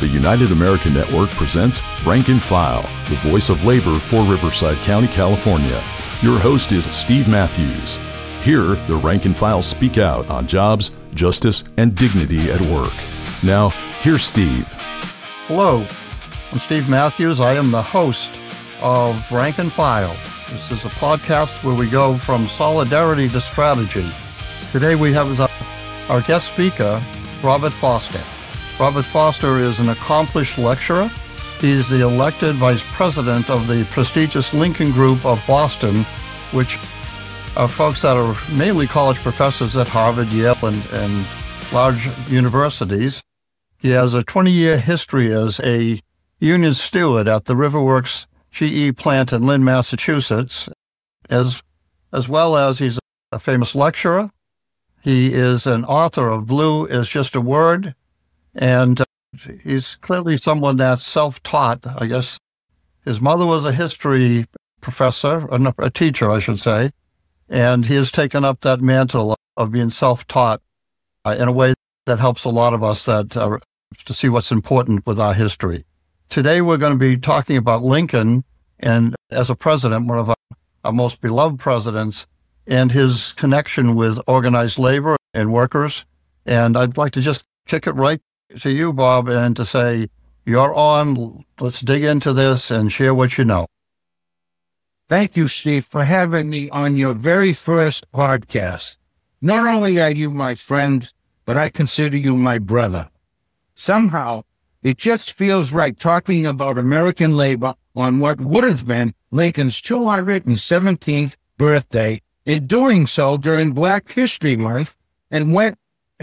the United American Network presents Rank and File, the voice of labor for Riverside County, California. Your host is Steve Matthews. Here, the Rank and File speak out on jobs, justice, and dignity at work. Now, here's Steve. Hello, I'm Steve Matthews. I am the host of Rank and File. This is a podcast where we go from solidarity to strategy. Today we have as our guest speaker, Robert Foster. Robert Foster is an accomplished lecturer. He's the elected vice president of the prestigious Lincoln Group of Boston, which are folks that are mainly college professors at Harvard, Yale, and large universities. He has a 20-year history as a union steward at the Riverworks GE plant in Lynn, Massachusetts, as well as he's a famous lecturer. He is an author of Blue is Just a Word, and he's clearly someone that's self-taught. I guess his mother was a history professor, a teacher, I should say, and he has taken up that mantle of being self-taught in a way that helps a lot of us to see what's important with our history. Today, we're going to be talking about Lincoln and as a president, one of our most beloved presidents, and his connection with organized labor and workers. And I'd like to just kick it right to you, Bob, and to say, you're on. Let's dig into this and share what you know. Thank you, Steve, for having me on your very first podcast. Not only are you my friend, but I consider you my brother. Somehow, it just feels right talking about American labor on what would have been Lincoln's 217th birthday, and doing so during Black History Month, and when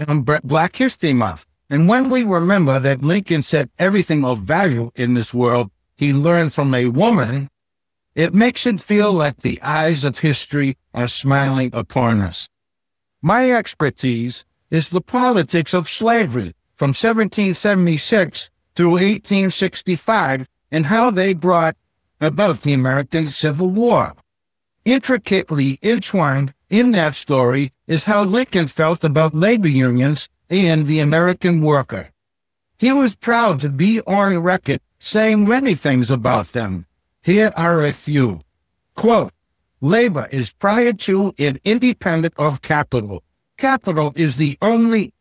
we remember that Lincoln said everything of value in this world he learned from a woman, it makes it feel like the eyes of history are smiling upon us. My expertise is the politics of slavery from 1776 through 1865 and how they brought about the American Civil War. Intricately entwined in that story is how Lincoln felt about labor unions and the American worker. He was proud to be on record saying many things about them. Here are a few. Quote, labor is prior to and independent of capital. Capital is only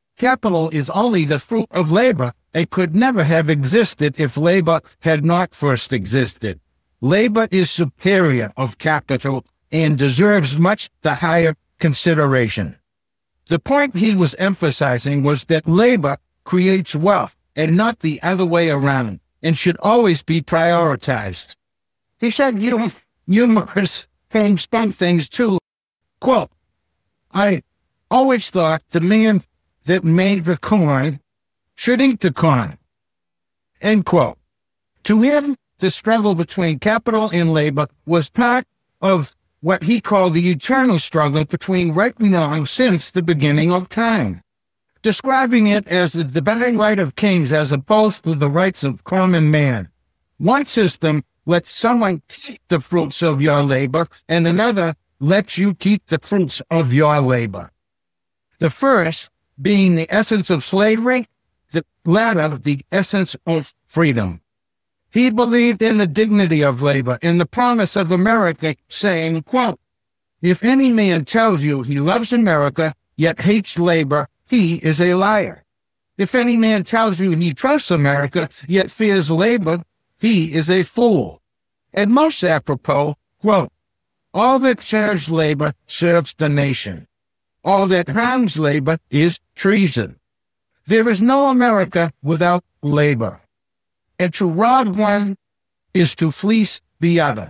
the fruit of labor and could never have existed if labor had not first existed. Labor is superior of capital and deserves much the higher consideration. The point he was emphasizing was that labor creates wealth and not the other way around, and should always be prioritized. He said numerous things too. Quote, I always thought the man that made the corn should eat the corn. End quote. To him, the struggle between capital and labor was part of what he called the eternal struggle between right and wrong since the beginning of time, describing it as the divine right of kings as opposed to the rights of common man. One system lets someone keep the fruits of your labor, and another lets you keep the fruits of your labor. The first being the essence of slavery, the latter the essence of freedom. He believed in the dignity of labor and the promise of America, saying, quote, if any man tells you he loves America, yet hates labor, he is a liar. If any man tells you he trusts America, yet fears labor, he is a fool. And most apropos, quote, all that serves labor serves the nation. All that harms labor is treason. There is no America without labor. And to rob one is to fleece the other.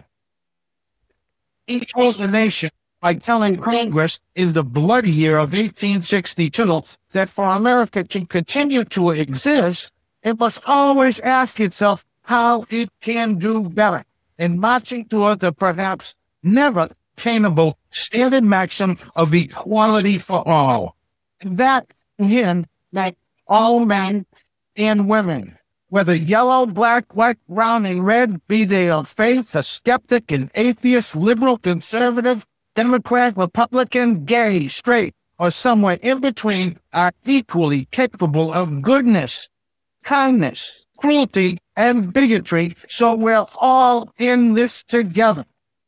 He told the nation by telling Congress in the bloody year of 1862 that for America to continue to exist, it must always ask itself how it can do better, in marching toward the perhaps never attainable standard maxim of equality for all. And that, again, like all men and women, whether yellow, black, white, brown, and red, be they of faith, a skeptic, an atheist, liberal, conservative, Democrat, Republican, gay, straight, or somewhere in between, are equally capable of goodness. kindness, cruelty, and bigotry, so we're all in this together.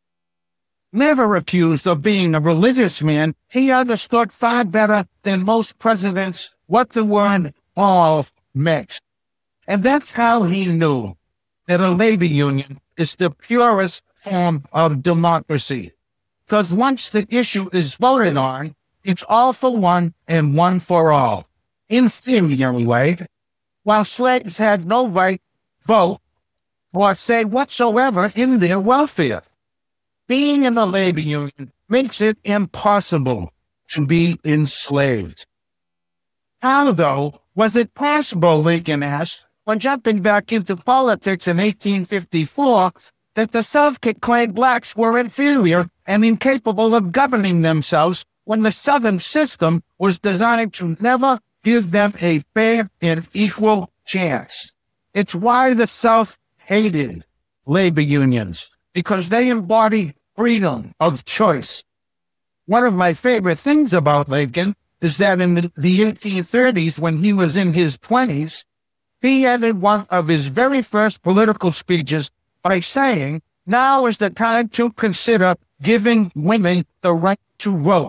Never accused of being a religious man, he understood far better than most presidents what the word all meant. And that's how he knew that a labor union is the purest form of democracy. Because once the issue is voted on, it's all for one and one for all. In theory, anyway, while slaves had no right to vote or say whatsoever in their welfare. Being in a labor union makes it impossible to be enslaved. How, though, was it possible, Lincoln asked, when jumping back into politics in 1854, that the South could claim blacks were inferior and incapable of governing themselves when the Southern system was designed to never give them a fair and equal chance? It's why the South hated labor unions, because they embody freedom of choice. One of my favorite things about Lincoln is that in the 1830s, when he was in his 20s, he ended one of his very first political speeches by saying, "Now is the time to consider giving women the right to vote."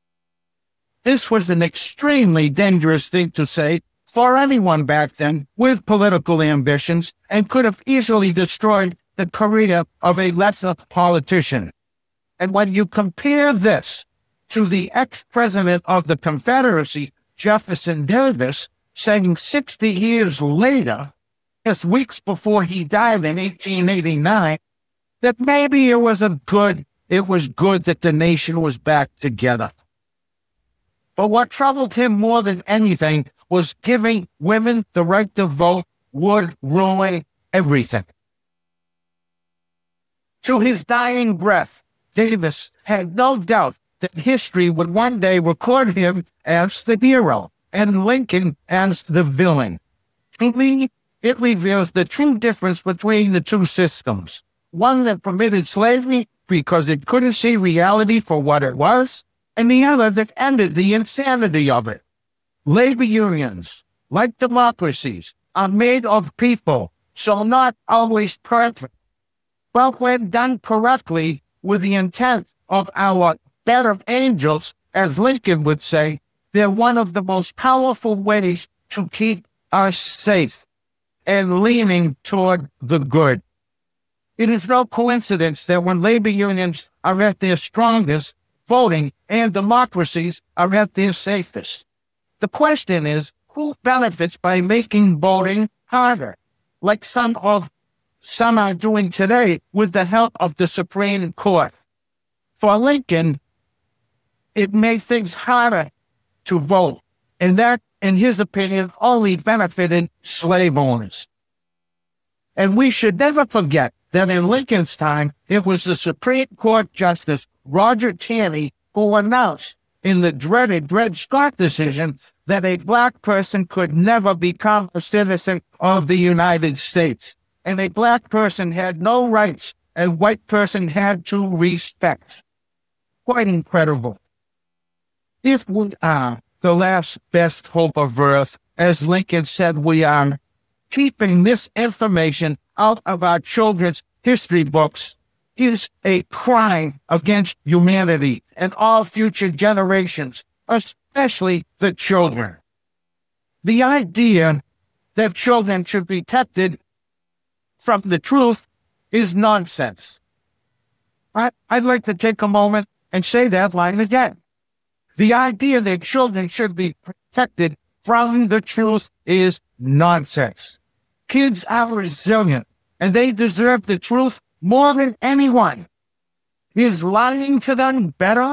This was an extremely dangerous thing to say for anyone back then with political ambitions, and could have easily destroyed the career of a lesser politician. And when you compare this to the ex-president of the Confederacy, Jefferson Davis, saying 60 years later, just weeks before he died in 1889, that maybe it was good that the nation was back together. But what troubled him more than anything was giving women the right to vote would ruin everything. To his dying breath, Davis had no doubt that history would one day record him as the hero and Lincoln as the villain. To me, it reveals the true difference between the two systems. One that permitted slavery because it couldn't see reality for what it was, and the other that ended the insanity of it. Labor unions, like democracies, are made of people, so not always perfect. But when done correctly with the intent of our better angels, as Lincoln would say, they're one of the most powerful ways to keep us safe and leaning toward the good. It is no coincidence that when labor unions are at their strongest, voting and democracies are at their safest. The question is, who benefits by making voting harder, like some are doing today with the help of the Supreme Court? For Lincoln, it made things harder to vote, and that, in his opinion, only benefited slave owners. And we should never forget that in Lincoln's time, it was the Supreme Court Justice Roger Taney who announced in the dreaded Dred Scott decision that a black person could never become a citizen of the United States, and a black person had no rights a white person had to respect. Quite incredible. If we are the last best hope of Earth, as Lincoln said we are, keeping this information out of our children's history books is a crime against humanity and all future generations, especially the children. The idea that children should be protected from the truth is nonsense. I'd like to take a moment and say that line again. The idea that children should be protected from the truth is nonsense. Kids are resilient, and they deserve the truth more than anyone. Is lying to them better?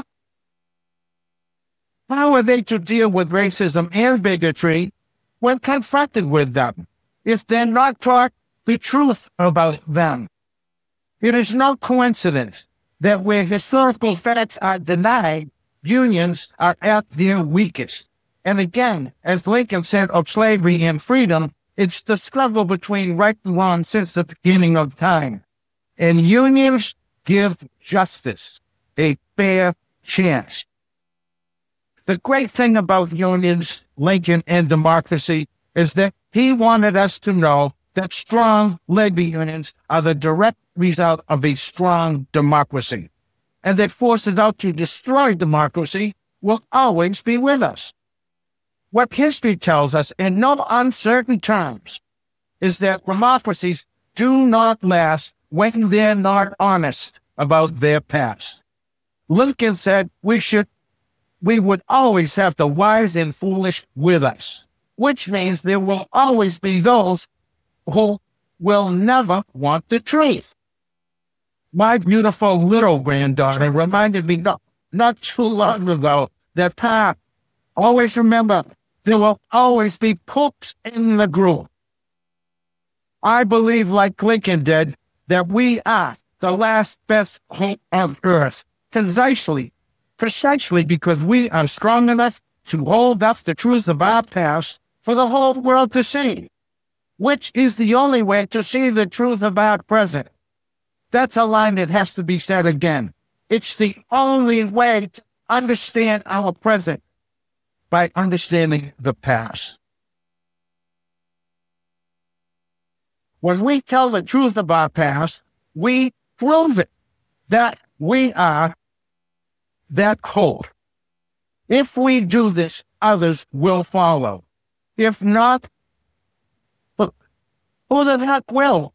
How are they to deal with racism and bigotry when confronted with them if they're not taught the truth about them? It is no coincidence that where historical facts are denied, unions are at their weakest. And again, as Lincoln said of slavery and freedom, it's the struggle between right and wrong since the beginning of time. And unions give justice a fair chance. The great thing about unions, Lincoln, and democracy is that He wanted us to know that strong labor unions are the direct result of a strong democracy, and that forces out to destroy democracy will always be with us. What history tells us in no uncertain terms is that democracies do not last when they're not honest about their past. Lincoln said we would always have the wise and foolish with us, which means there will always be those who will never want the truth. My beautiful little granddaughter reminded me not too long ago that always remember, there will always be poops in the gruel. I believe, like Lincoln did, that we are the last best hope of Earth, precisely because we are strong enough to hold up the truth of our past for the whole world to see, which is the only way to see the truth of our present. That's a line that has to be said again. It's the only way to understand our present, by understanding the past. When we tell the truth of our past, we prove it, that we are that cold. If we do this, others will follow. If not, who the heck will?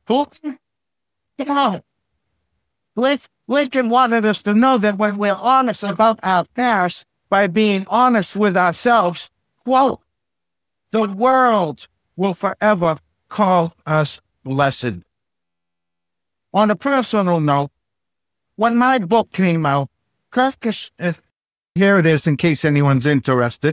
Lincoln wanted us to know that when we're honest about our past, by being honest with ourselves, quote, the world will forever call us blessed. On a personal note, when my book came out, Kirkus, here it is in case anyone's interested.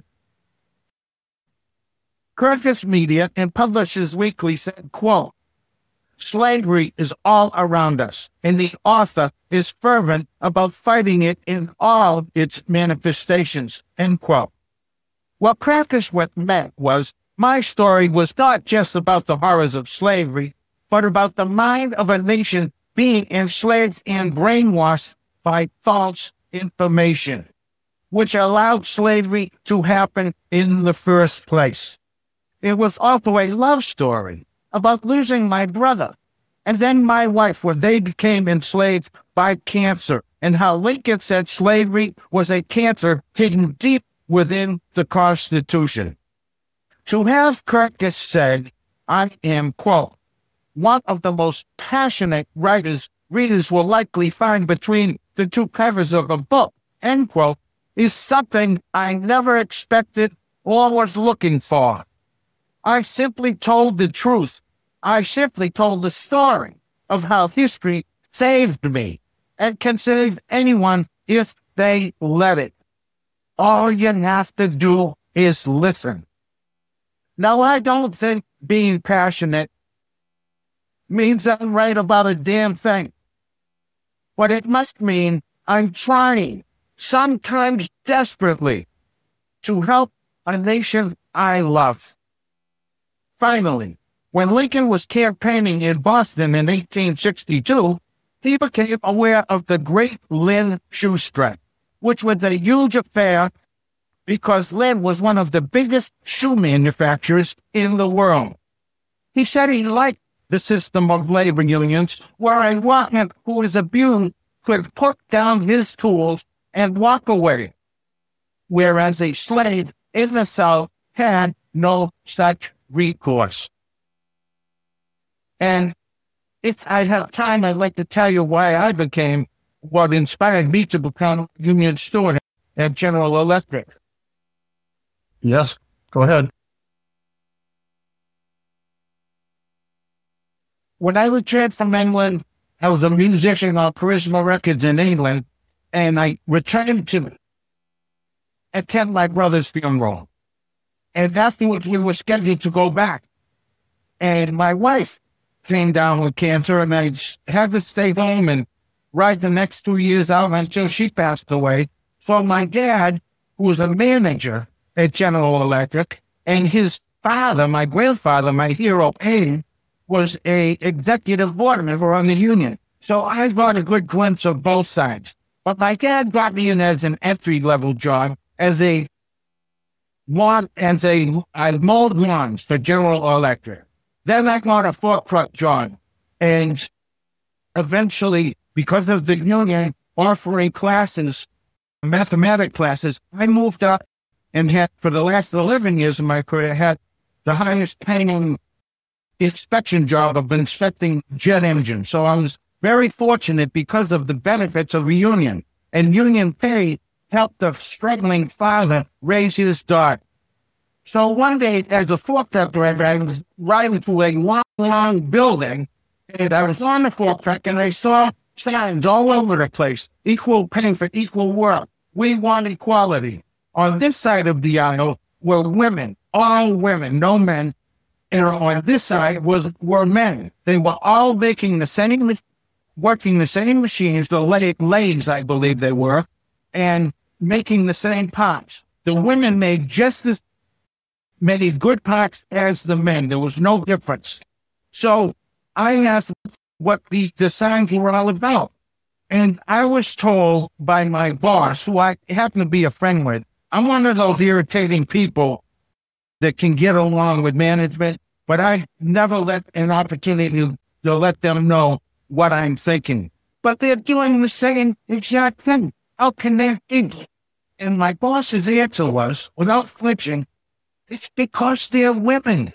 Kirkus Media and Publishers Weekly said, quote, slavery is all around us, and the author is fervent about fighting it in all its manifestations, end quote. What Kirkus meant was, my story was not just about the horrors of slavery, but about the mind of a nation being enslaved and brainwashed by false information, which allowed slavery to happen in the first place. It was also a love story about losing my brother and then my wife when they became enslaved by cancer, and how Lincoln said slavery was a cancer hidden deep within the Constitution. To have Kirkus said, I am, quote, one of the most passionate writers readers will likely find between the two covers of a book, end quote, is something I never expected or was looking for. I simply told the truth. I simply told the story of how history saved me and can save anyone if they let it. All you have to do is listen. Now, I don't think being passionate means I'm right about a damn thing. But it must mean I'm trying, sometimes desperately, to help a nation I love. Finally, when Lincoln was campaigning in Boston in 1862, he became aware of the great Lynn shoe strike, which was a huge affair because Lynn was one of the biggest shoe manufacturers in the world. He said he liked the system of labor unions where a workman who was abused could put down his tools and walk away, whereas a slave in the South had no such recourse. And if I have time, I'd like to tell you why I became what inspired me to become union steward at General Electric. Yes, go ahead. When I returned from England, I was a musician on Charisma Records in England, and I returned to attend my brother's funeral. And afterwards, we were scheduled to go back. And my wife came down with cancer, and I had to stay home and ride the next 2 years out until she passed away. So my dad, who was a manager at General Electric, and his father, my grandfather, my hero, Abe, was a executive board member on the union. So I got a good glimpse of both sides. But my dad got me in as an entry-level job as a I mowed lawns for General Electric. Then I got a fork truck job. And eventually, because of the union offering classes, mathematics classes, I moved up and had, for the last 11 years of my career, had the highest paying inspection job of inspecting jet engines. So I was very fortunate because of the benefits of a union. And union pay helped the struggling father raise his daughter. So one day, as a fork truck driver, I was riding through a long building, and I was on the fork truck, and I saw signs all over the place. Equal pay for equal work. We want equality. On this side of the aisle were women, all women, no men. And on this side were men. They were all making the same, working the same machines, the lathes, I believe they were, and making the same parts. The women made just as many good parts as the men. There was no difference. So I asked what the signs were all about. And I was told by my boss, who I happen to be a friend with, I'm one of those irritating people that can get along with management, but I never let an opportunity to let them know what I'm thinking. But they're doing the same exact thing. How can they think? And my boss's answer was, without flinching, it's because they're women.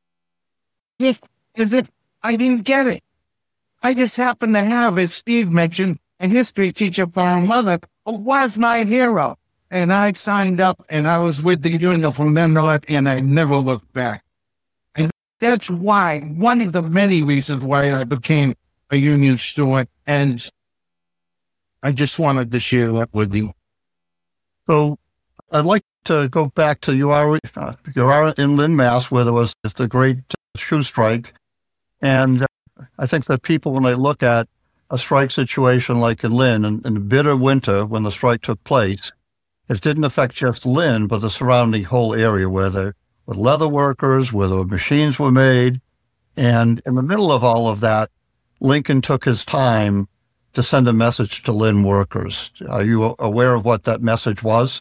As if I didn't get it. I just happen to have, as Steve mentioned, a history teacher for our mother who was my hero. And I signed up and I was with the union from then on, and I never looked back. And that's why, one of the many reasons why I became a union steward. And I just wanted to share that with you. So I'd like to go back to you are in Lynn, Mass, where there was the great shoe strike. And I think that people, when they look at a strike situation like in Lynn, in the bitter winter when the strike took place, it didn't affect just Lynn, but the surrounding whole area where the leather workers, where the machines were made. And in the middle of all of that, Lincoln took his time to send a message to Lynn workers. Are you aware of what that message was?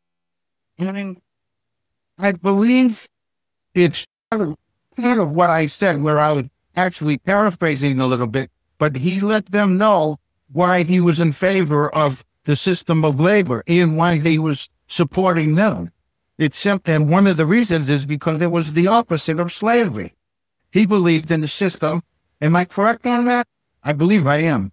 I believe it's part of what I said, where I was actually paraphrasing a little bit, but he let them know why he was in favor of the system of labor and why he was supporting them. It's simple, and one of the reasons is because it was the opposite of slavery. He believed in the system. Am I correct on that? I believe I am.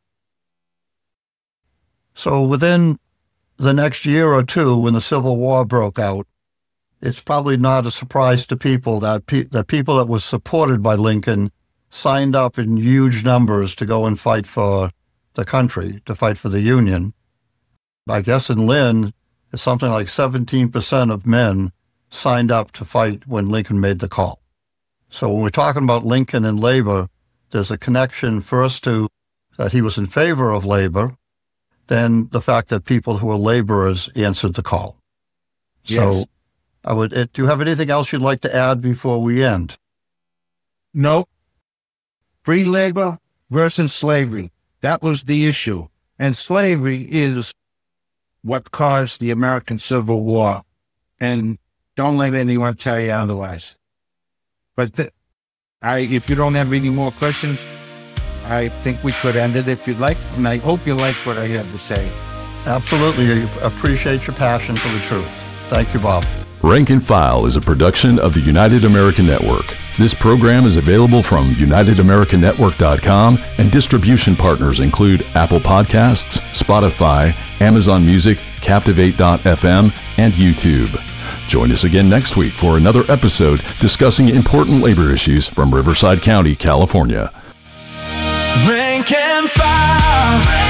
So within the next year or two, when the Civil War broke out, it's probably not a surprise to people that people that was supported by Lincoln signed up in huge numbers to go and fight for the country, to fight for the Union. I guess in Lynn, it's something like 17% of men signed up to fight when Lincoln made the call. So when we're talking about Lincoln and labor, there's a connection first to that he was in favor of labor, then the fact that people who were laborers answered the call. Yes. So do you have anything else you'd like to add before we end? No. Free labor versus slavery. That was the issue. And slavery is what caused the American Civil War. And don't let anyone tell you otherwise. But if you don't have any more questions, I think we could end it if you'd like. And I hope you like what I had to say. Absolutely. I appreciate your passion for the truth. Thank you, Bob. Rank and File is a production of the United American Network. This program is available from UnitedAmericanNetwork.com, and distribution partners include Apple Podcasts, Spotify, Amazon Music, Captivate.fm, and YouTube. Join us again next week for another episode discussing important labor issues from Riverside County, California. Rank and File.